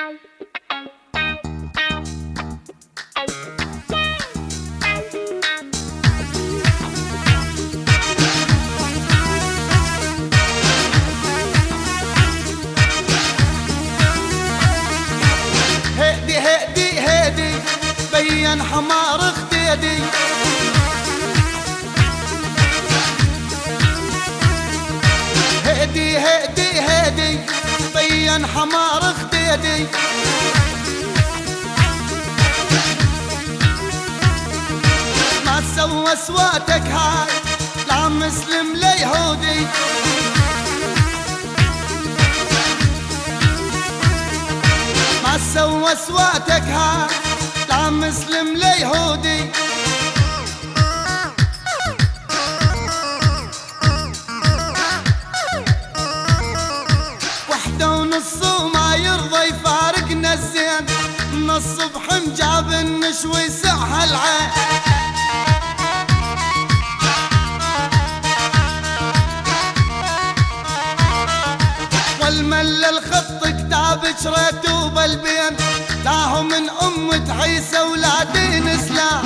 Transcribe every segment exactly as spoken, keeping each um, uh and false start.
هدي هدي هدي بين حمار اختيدي، هدي هدي هدي بين حمار اختيدي، ما تسوى سواتك هاي لا مسلم لا يهودي، ما تسوى سواتك هاي لا مسلم لا يهودي، وحده ونص وما يرضى يفارقنا الزين، من الصبح مجاب النشوي سعها العين، والمل الخط كتاب شريته بالبين، لا هو من أمة عيسى ولا دين إسلام،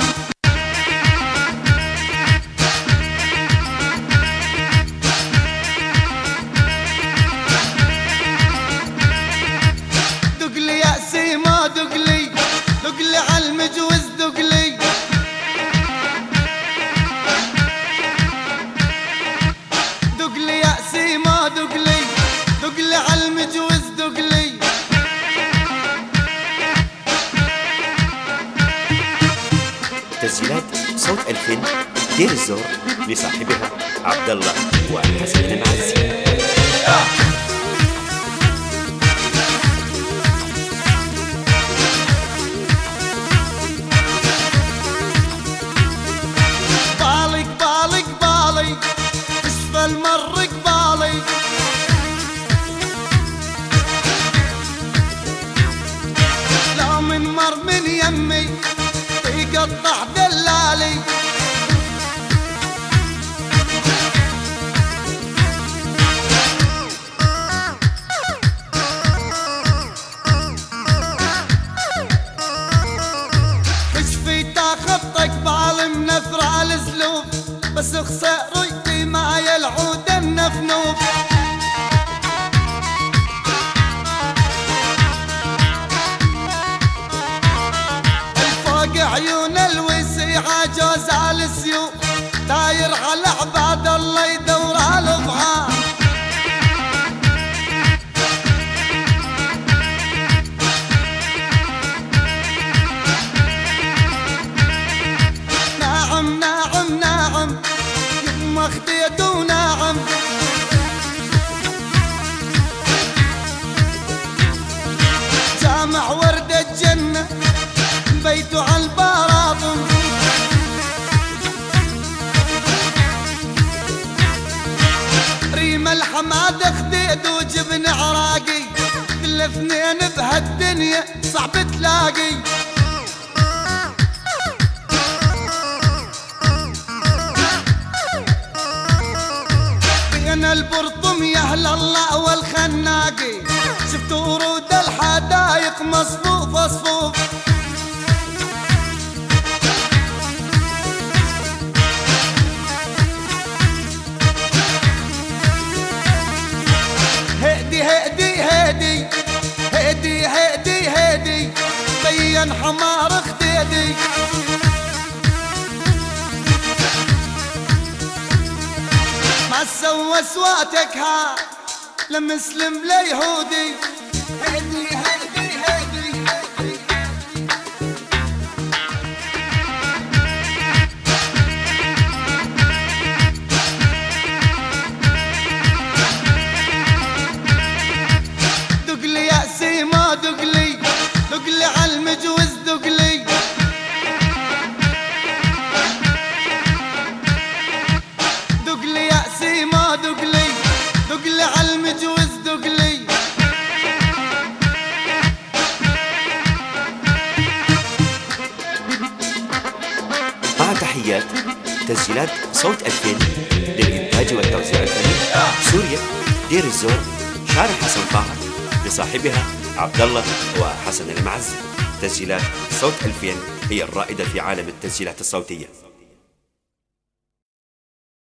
دقلي يا سيما دقلي، دقلي عالمجوز دقلي، دقلي يا سيما دقلي، دقلي عالمجوز دقلي، تسجيلات صوت ألفين دير الزور لصاحبها عبد الله وحسن المعزي. بالي قبالي قبالي اشفى المر قبالي، لا من مر من يمي يقطع دلالي، كشفي تاخذ قبال منفر على الزلوف، بس خسرتي معايا العود النفنوف، الفوق عيون الوسيعة جوز على السيوف، داير على عباد الله يدور على الضعاف، ناعم ناعم ناعم يما خديته ناعم، جامع ورد الجنة بيته عالبراطم، ريم الحماد خديد وجبن عراقي، الاثنين بهالدنيا صعب تلاقي، بين البرطم يا اهل الله والخناقي، شفتوا ورود الحدايق مصفوف صفوف، هدي هدي هدي هدي هدي هدي بين حمار خديدي، ما تسوى سواتك ها لمسلم لا يهودي، هدي هدي هدي هدي دقلي يا سيما دقلي، دقلي عالمجوز دقلي، دقلي يا سيما دقلي، دقلي عالمجوز دقلي، مع تحيات تسجيلات صوت ألفين للإنتاج والتوزيع الفني، سوريا دير الزور، شارع حسن طه لصاحبها عبد الله وحسن المعزي. تسجيلات صوت ألفين هي الرائدة في عالم التسجيلات الصوتية.